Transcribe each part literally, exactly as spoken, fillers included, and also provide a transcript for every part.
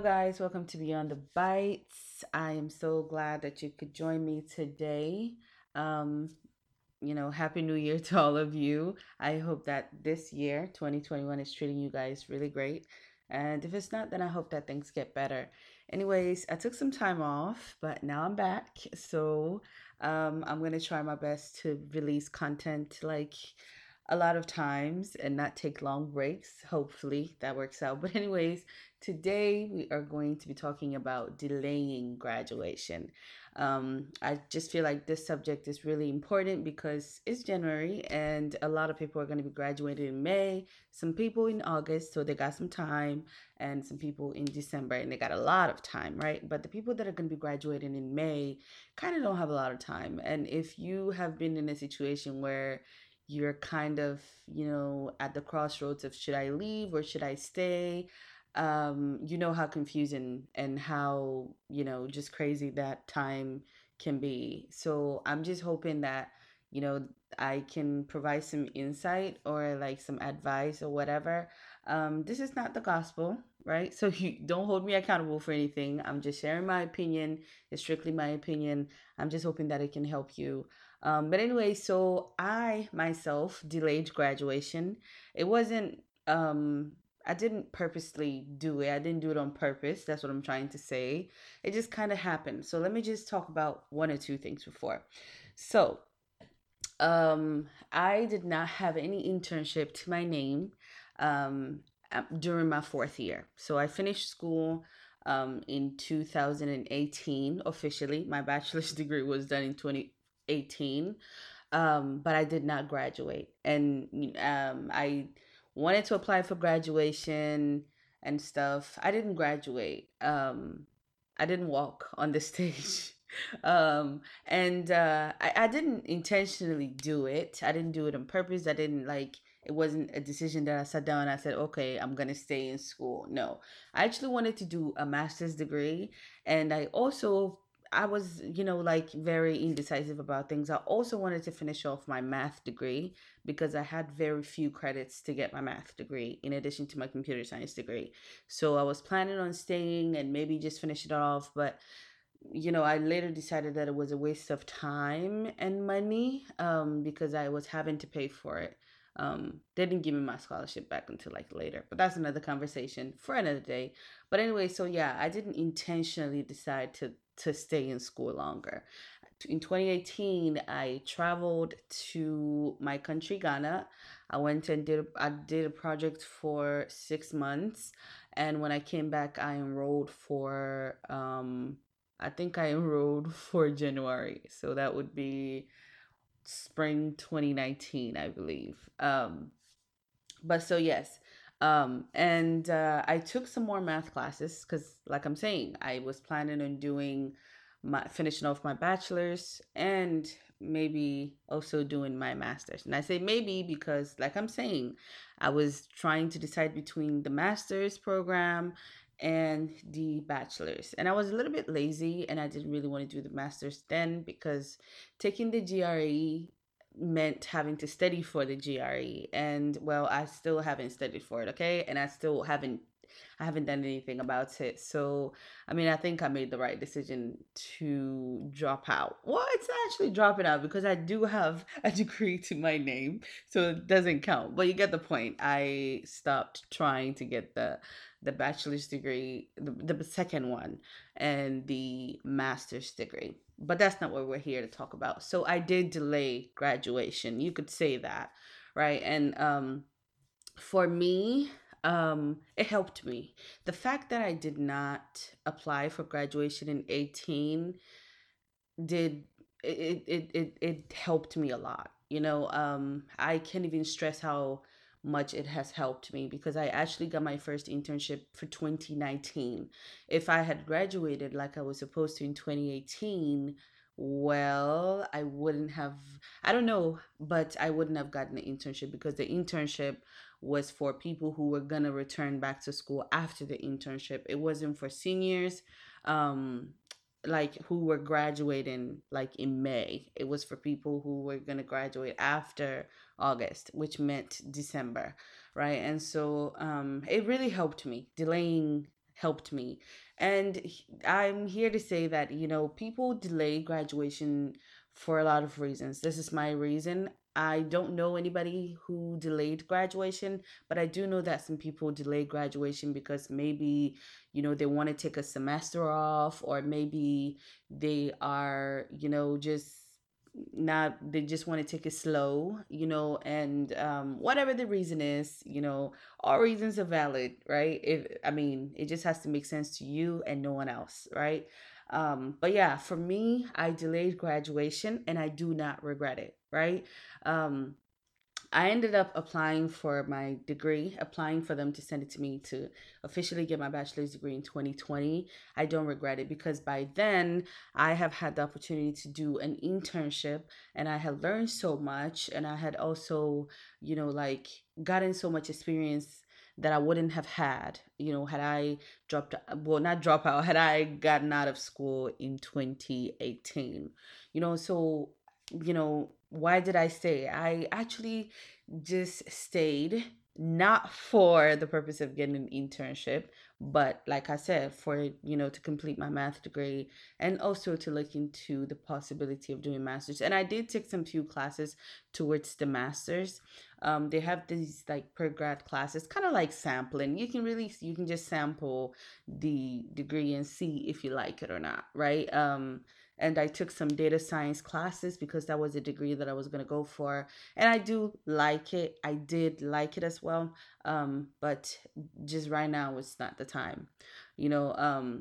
guys, welcome to Beyond the Bites. I am so glad that you could join me today. Um, you know, Happy New Year to all of you. I hope that this year, twenty twenty-one, is treating you guys really great. And if it's not, then I hope that things get better. Anyways, I took some time off, but now I'm back. So um, I'm going to try my best to release content like a lot of times and not take long breaks. Hopefully that works out. But, anyways, today we are going to be talking about delaying graduation. Um, I just feel like this subject is really important because it's January and a lot of people are going to be graduating in May, some people in August, so they got some time, and some people in December and they got a lot of time, right? But the people that are going to be graduating in May kind of don't have a lot of time. And if you have been in a situation where you're kind of, you know, at the crossroads of should I leave or should I stay? Um, you know how confusing and how, you know, just crazy that time can be. So I'm just hoping that, you know, I can provide some insight or like some advice or whatever. Um, this is not the gospel, right? So you don't hold me accountable for anything. I'm just sharing my opinion. It's strictly my opinion. I'm just hoping that it can help you. Um, but anyway, so I myself delayed graduation. It wasn't um I didn't purposely do it. I didn't do it on purpose. That's what I'm trying to say. It just kind of happened. So let me just talk about one or two things before. So, um, I did not have any internship to my name um, uh, during my fourth year. So I finished school um, in two thousand eighteen officially. My bachelor's degree was done in twenty eighteen, um, but I did not graduate. And um, I wanted to apply for graduation and stuff. I didn't graduate. Um, I didn't walk on the stage. Um, and uh, I, I didn't intentionally do it. I didn't do it on purpose. I didn't like, it wasn't a decision that I sat down and I said, okay, I'm going to stay in school. No, I actually wanted to do a master's degree. And I also I was, you know, like very indecisive about things. I also wanted to finish off my math degree because I had very few credits to get my math degree in addition to my computer science degree. So I was planning on staying and maybe just finish it off, but you know, I later decided that it was a waste of time and money um, because I was having to pay for it. Um, they didn't give me my scholarship back until like later, but that's another conversation for another day. But anyway, so yeah, I didn't intentionally decide to to stay in school longer. In twenty eighteen, I traveled to my country, Ghana. I went and did I did a project for six months, and when I came back, I enrolled for um, I think I enrolled for January, so that would be spring twenty nineteen, I believe. Um, but so yes, um, and uh, I took some more math classes because, like I'm saying, I was planning on doing my finishing off my bachelor's and maybe also doing my master's. And I say maybe because, like I'm saying, I was trying to decide between the master's program and the bachelor's, and I was a little bit lazy, and I didn't really want to do the master's then because taking the G R E meant having to study for the G R E, and well, I still haven't studied for it, okay? And I still haven't I haven't done anything about it. So, I mean, I think I made the right decision to drop out. Well, it's not actually dropping out because I do have a degree to my name, so it doesn't count. But you get the point. I stopped trying to get the the bachelor's degree, the, the second one, and the master's degree. But that's not what we're here to talk about. So I did delay graduation. You could say that, right? And um for me, um, it helped me. The fact that I did not apply for graduation in eighteen did it it it, it helped me a lot. You know, um, I can't even stress how much it has helped me because I actually got my first internship for twenty nineteen. If I had graduated like I was supposed to in twenty eighteen, well, I wouldn't have, I don't know, but I wouldn't have gotten an internship because the internship was for people who were gonna return back to school after the internship. It wasn't for seniors. Um, like who were graduating like in May. It was for people who were going to graduate after August, which meant December, right? And so um it really helped me. Delaying helped me. And h- I'm here to say that, you know, people delay graduation for a lot of reasons. This is my reason. I don't know anybody who delayed graduation, but I do know that some people delay graduation because maybe, you know, they want to take a semester off, or maybe they are, you know, just not, they just want to take it slow, you know, and um whatever the reason is, you know, all reasons are valid, right? If I mean, it just has to make sense to you and no one else, right? Um but yeah, for me, I delayed graduation and I do not regret it, right? um I ended up applying for my degree, applying for them to send it to me to officially get my bachelor's degree in twenty twenty. I don't regret it because by then I have had the opportunity to do an internship, and I had learned so much, and I had also, you know, like gotten so much experience that I wouldn't have had, you know, had I dropped, well, not drop out, had I gotten out of school in twenty eighteen, you know, so, you know, why did I stay? I actually just stayed not for the purpose of getting an internship, but like I said, for, you know, to complete my math degree and also to look into the possibility of doing masters. And I did take some few classes towards the masters. Um, they have these like per grad classes, kind of like sampling. You can really, you can just sample the degree and see if you like it or not, right? Um, and I took some data science classes because that was a degree that I was going to go for. And I do like it. I did like it as well. Um, but just right now, it's not the time. You know, um,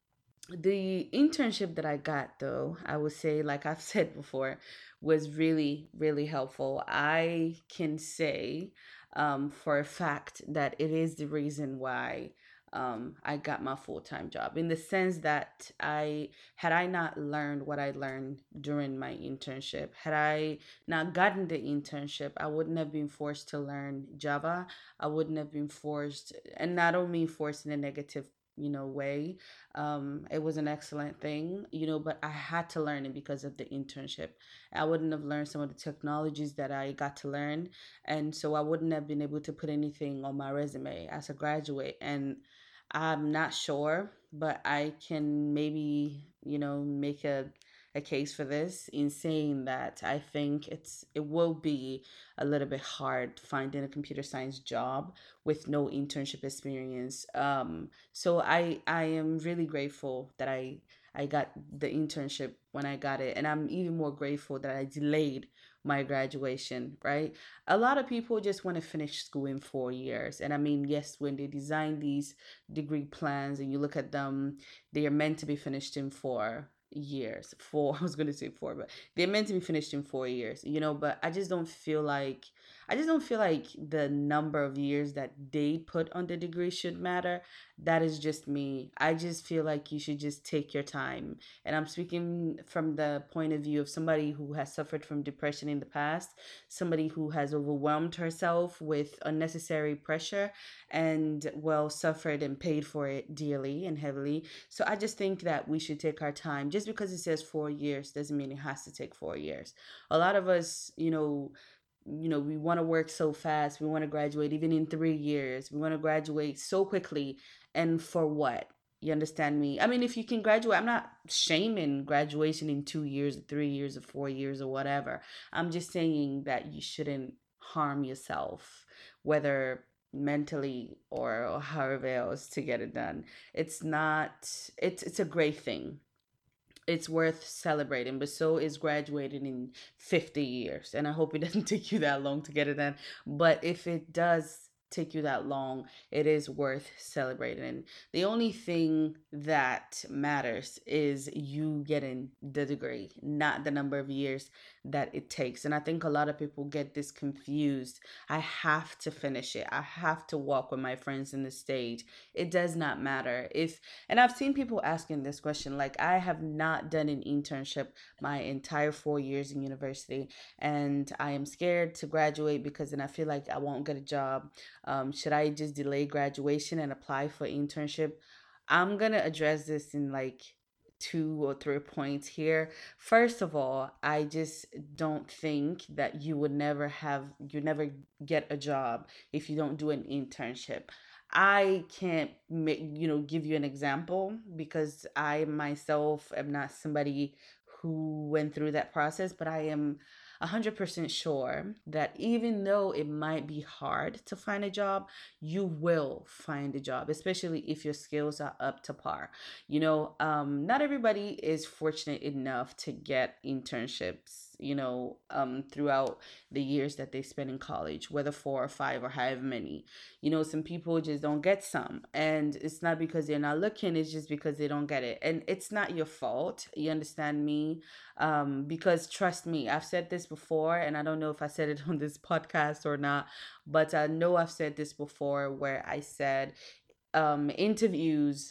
the internship that I got, though, I would say, like I've said before, was really, really helpful. I can say um, for a fact that it is the reason why um, I got my full time job, in the sense that I had I not learned what I learned during my internship, had I not gotten the internship, I wouldn't have been forced to learn Java. I wouldn't have been forced, and not only forced in a negative, you know, way. Um, it was an excellent thing, you know, but I had to learn it because of the internship. I wouldn't have learned some of the technologies that I got to learn. And so I wouldn't have been able to put anything on my resume as a graduate. And I'm not sure, but I can maybe, you know, make a a case for this in saying that I think it's it will be a little bit hard finding a computer science job with no internship experience. Um, so I I am really grateful that I I got the internship when I got it, and I'm even more grateful that I delayed my graduation, right? A lot of people just want to finish school in four years. And I mean, yes, when they design these degree plans and you look at them, they are meant to be finished in four years. Four, I was going to say four, but they're meant to be finished in four years, you know, but I just don't feel like I just don't feel like the number of years that they put on the degree should matter. That is just me. I just feel like you should just take your time. And I'm speaking from the point of view of somebody who has suffered from depression in the past, somebody who has overwhelmed herself with unnecessary pressure and, well, suffered and paid for it dearly and heavily. So I just think that we should take our time. Just because it says four years doesn't mean it has to take four years. A lot of us, you know, you know, we want to work so fast. We want to graduate even in three years. We want to graduate so quickly. And for what? You understand me? I mean, if you can graduate, I'm not shaming graduation in two years, or three years, or four years, or whatever. I'm just saying that you shouldn't harm yourself, whether mentally or, or however else, to get it done. It's not, it's, it's a great thing, it's worth celebrating, but so is graduating in fifty years. And I hope it doesn't take you that long to get it done. But if it does take you that long, it is worth celebrating. The only thing that matters is you getting the degree, not the number of years that it takes. And I think a lot of people get this confused. I have to finish it. I have to walk with my friends in the stage. It does not matter. If and I've seen people asking this question, like, I have not done an internship my entire four years in university, and I am scared to graduate because then I feel like I won't get a job. Um, should I just delay graduation and apply for internship? I'm gonna address this in like two or three points here. First of all, I just don't think that you would never have you never get a job if you don't do an internship. I can't make, you know, give you an example because I myself am not somebody who went through that process, but I am one hundred percent sure that even though it might be hard to find a job, you will find a job, especially if your skills are up to par. You know, um, not everybody is fortunate enough to get internships, you know, um, throughout the years that they spend in college, whether four or five or however many. You know, some people just don't get some, and it's not because they're not looking, it's just because they don't get it, and it's not your fault. You understand me? Um, because trust me, I've said this before, and I don't know if I said it on this podcast or not, but I know I've said this before where I said um interviews,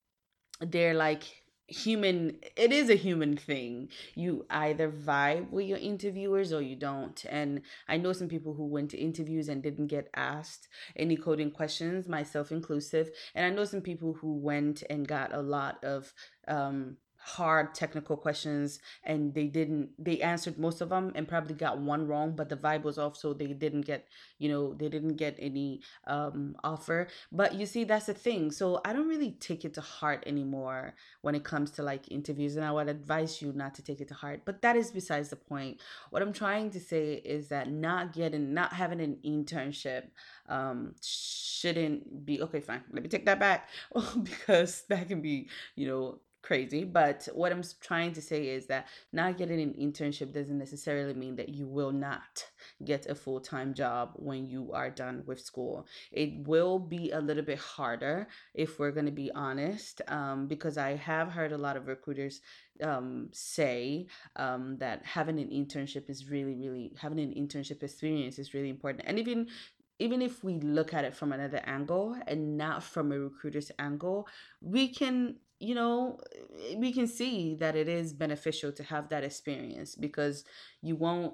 they're like human, it is a human thing. You either vibe with your interviewers or you don't. And I know some people who went to interviews and didn't get asked any coding questions, myself inclusive. And I know some people who went and got a lot of um hard technical questions, and they didn't they answered most of them and probably got one wrong, but the vibe was off, so they didn't get, you know, they didn't get any um offer. But you see, that's the thing. So I don't really take it to heart anymore when it comes to like interviews. And I would advise you not to take it to heart. But that is besides the point. What I'm trying to say is that not getting, not having an internship um, shouldn't be okay. Fine. Let me take that back because that can be, you know, crazy. But what I'm trying to say is that not getting an internship doesn't necessarily mean that you will not get a full time job when you are done with school. It will be a little bit harder if we're going to be honest, um, because I have heard a lot of recruiters um, say um, that having an internship is really, really, having an internship experience is really important. And even even if we look at it from another angle and not from a recruiter's angle, we can, you know, we can see that it is beneficial to have that experience because you won't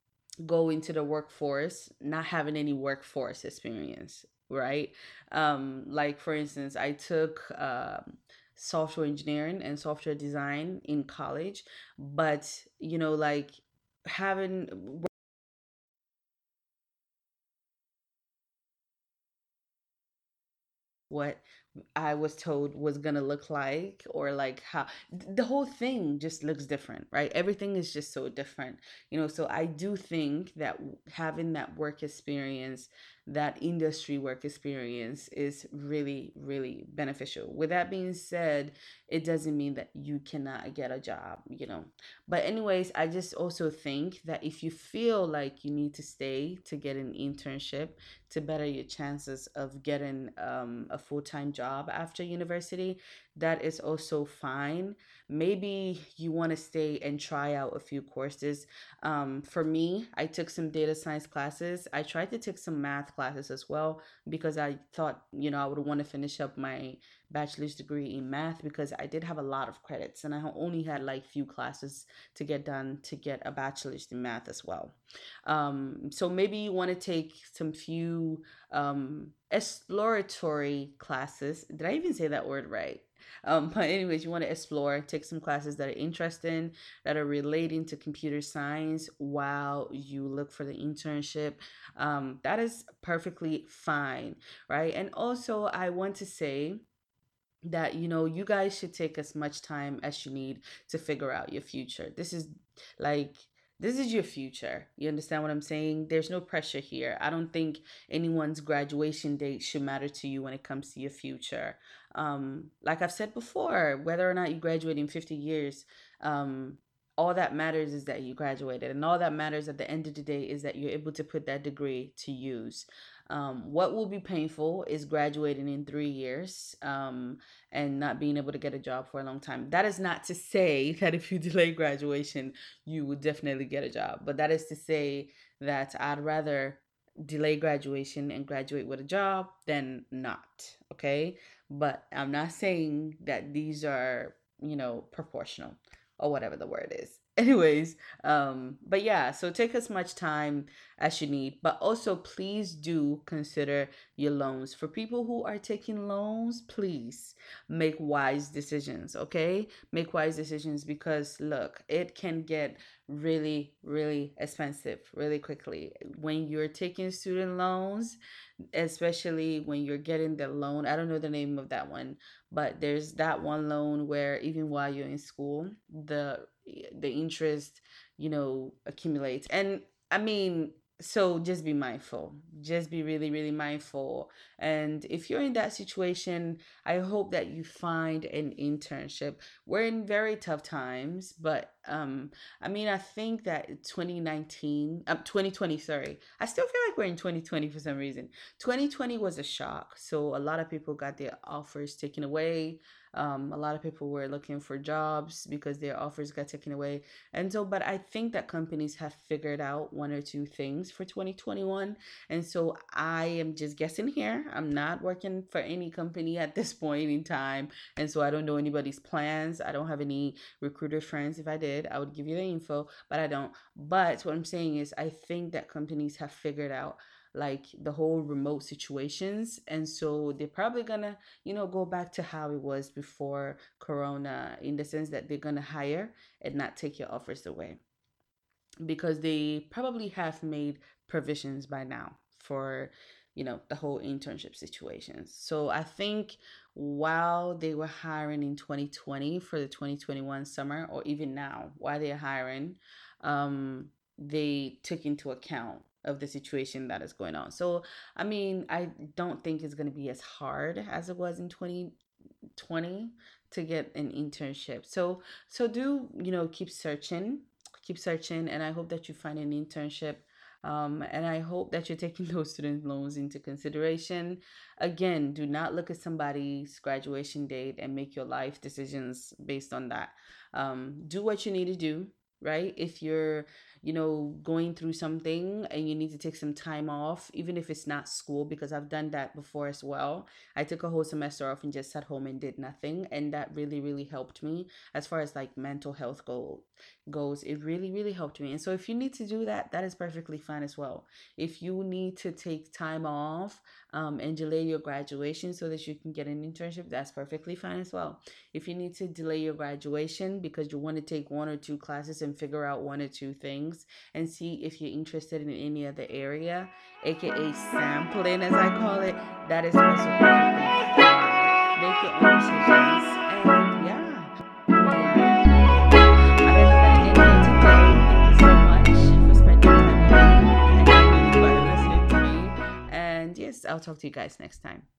go into the workforce not having any workforce experience, right? Um, like for instance, I took um, software engineering and software design in college, but you know, like having what I was told was gonna look like, or like how the whole thing just looks different, right? Everything is just so different, you know. So I do think that having that work experience, that industry work experience, is really, really beneficial. With that being said, it doesn't mean that you cannot get a job, you know. But, anyways, I just also think that if you feel like you need to stay to get an internship, to better your chances of getting um, a full time job after university, that is also fine. Maybe you want to stay and try out a few courses. Um, for me, I took some data science classes. I tried to take some math classes as well because I thought, you know, I would want to finish up my bachelor's degree in math because I did have a lot of credits and I only had like few classes to get done to get a bachelor's in math as well. Um, so maybe you want to take some few um, exploratory classes. Did I even say that word right? Um, but anyways, you want to explore, take some classes that are interesting, that are relating to computer science while you look for the internship. Um, that is perfectly fine, right? And also, I want to say that you know you guys should take as much time as you need to figure out your future. This is like this is your future. You understand what I'm saying? There's no pressure here. I don't think anyone's graduation date should matter to you when it comes to your future. Um, like I've said before, whether or not you graduate in fifty years, um, all that matters is that you graduated, and all that matters at the end of the day is that you're able to put that degree to use. Um, what will be painful is graduating in three years. Um, and not being able to get a job for a long time. That is not to say that if you delay graduation, you would definitely get a job. But that is to say that I'd rather delay graduation and graduate with a job than not. Okay. But I'm not saying that these are, you know, proportional or whatever the word is. Anyways, um, but yeah, so take as much time as you need. But also, please do consider your loans. For people who are taking loans, please make wise decisions, okay? Make wise decisions because look, it can get really, really expensive really quickly. When you're taking student loans, especially when you're getting the loan, I don't know the name of that one, but there's that one loan where even while you're in school, the the interest, you know, accumulates. And I mean, so just be mindful. Just be really, really mindful. And if you're in that situation, I hope that you find an internship. We're in very tough times, but um, I mean, I think that twenty nineteen, um, twenty twenty, sorry, I still feel like we're in twenty twenty for some reason. twenty twenty was a shock. So a lot of people got their offers taken away. Um, a lot of people were looking for jobs because their offers got taken away. And so, but I think that companies have figured out one or two things for twenty twenty-one. And so I am just guessing here. I'm not working for any company at this point in time. And so I don't know anybody's plans. I don't have any recruiter friends. If I did, I would give you the info, but I don't. But what I'm saying is, I think that companies have figured out like the whole remote situations, and so they're probably gonna, you know, go back to how it was before corona, in the sense that they're gonna hire and not take your offers away, because they probably have made provisions by now for, you know, the whole internship situations. So I think while they were hiring in twenty twenty for the twenty twenty-one summer, or even now while they're hiring, um they took into account of the situation that is going on. So I mean, I don't think it's going to be as hard as it was in twenty twenty to get an internship. So so do, you know, keep searching, keep searching, and I hope that you find an internship. Um, and I hope that you're taking those student loans into consideration. Again, do not look at somebody's graduation date and make your life decisions based on that. Um, do what you need to do, right? If you're, you know, going through something and you need to take some time off, even if it's not school, because I've done that before as well. I took a whole semester off and just sat home and did nothing, and that really, really helped me as far as like mental health goal goes. It really, really helped me. And so if you need to do that, that is perfectly fine as well. If you need to take time off um, and delay your graduation so that you can get an internship, that's perfectly fine as well. If you need to delay your graduation because you want to take one or two classes and figure out one or two things and see if you're interested in any other area, aka sampling as I call it, that is also perfectly fine. Make your own decisions. And yeah, I am gonna end it today. Thank you so much for spending time with me and really listening to me. And yes, I'll talk to you guys next time.